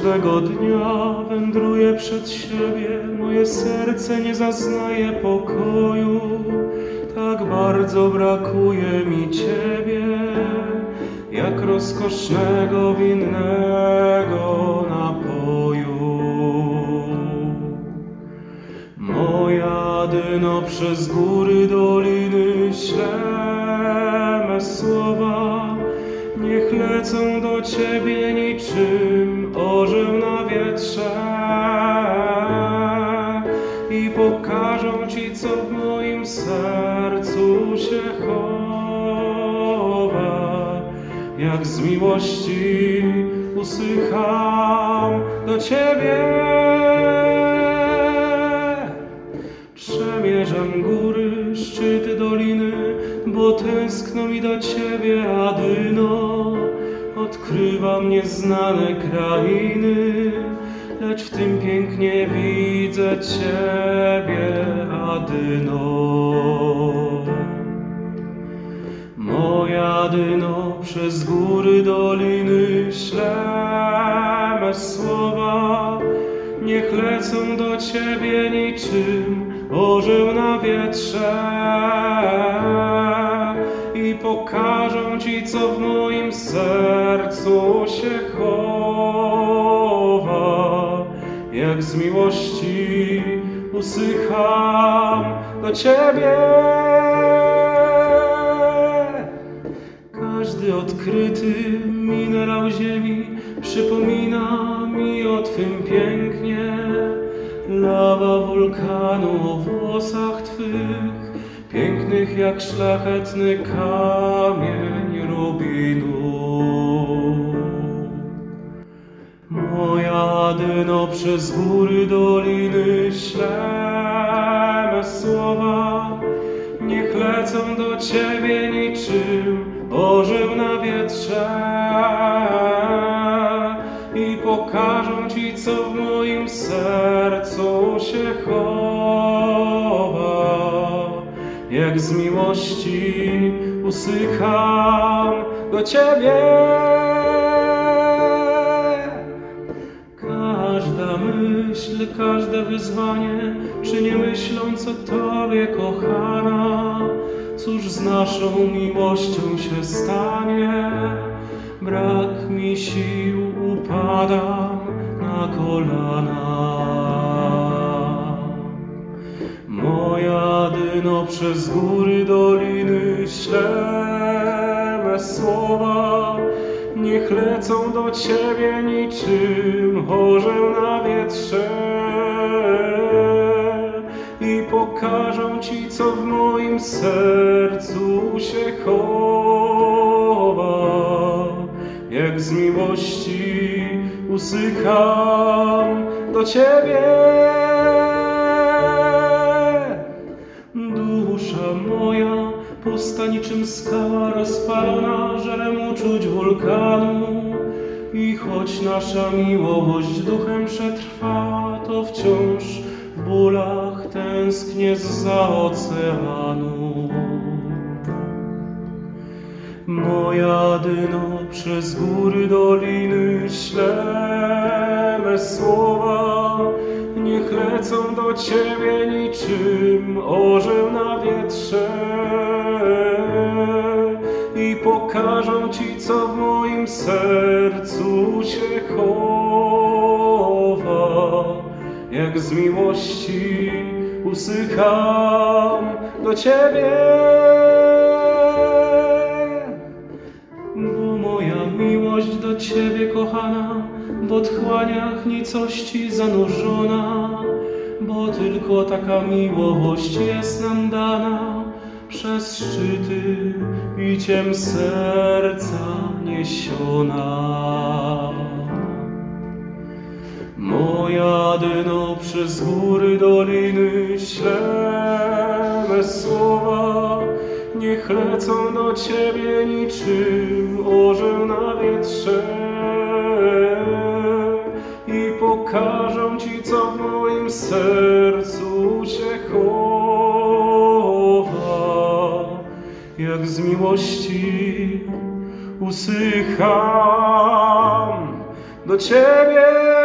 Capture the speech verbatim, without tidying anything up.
każdego dnia wędruję przed siebie, moje serce nie zaznaje pokoju. Tak bardzo brakuje mi Ciebie, jak rozkosznego winnego napoju. Moja dyno, przez góry, doliny ślę me słowa, niech lecą do Ciebie niczym orzeł na wietrze i pokażą Ci, co w moim sercu się chowa. Jak z miłości usycham do Ciebie. Przemierzam góry, szczyty, doliny, bo tęskno mi do Ciebie, Adyno. Odkrywam nieznane krainy, lecz w tym pięknie widzę Ciebie, Adyno. Moja Adyno, przez góry, doliny ślę me słowa, niech lecą do Ciebie niczym orzeł na wietrze i pokażą Ci, co w moim sercu się chowa. Jak z miłości usycham do Ciebie. Każdy odkryty minerał ziemi przypomina mi o Twym pięknie. Lawa wulkanu o włosach Twych, pięknych jak szlachetny kamień rubinu. Moja Adyno, przez góry, doliny ślę me słowa, niech lecą do Ciebie niczym orzeł na wietrze i pokażą Ci, co w moim sercu się chowa. Jak z miłości usycham do Ciebie. Każda myśl, każde wyzwanie, czy nie myśląc o Tobie, kochana, cóż z naszą miłością się stanie? Brak mi sił, upadam na kolana. Moja Adyno, przez góry, doliny ślę me słowa, niech lecą do Ciebie niczym orzeł na wietrze i pokażą Ci, co w moim sercu się chowa. Jak z miłości usycham do Ciebie. Dusza moja pusta niczym skała rozpalona żarem uczuć wulkanu i choć nasza miłość duchem przetrwa, to wciąż w bólach tęsknię zza oceanu. Moja Adyno, przez góry, doliny ślę me słowa, niech lecą do Ciebie niczym orzeł na wietrze i pokażą Ci, co w moim sercu się chowa. Jak z miłości usycham do Ciebie. Bo moja miłość do Ciebie, kochana, w otchłaniach nicości zanurzona, bo tylko taka miłość jest nam dana, przez szczyty biciem serca niesiona. Moja Adyno, przez góry, doliny ślę me słowa, niech lecą do Ciebie niczym orzeł na wietrze i pokażą Ci, co w moim sercu się chowa. Jak z miłości usycham do Ciebie.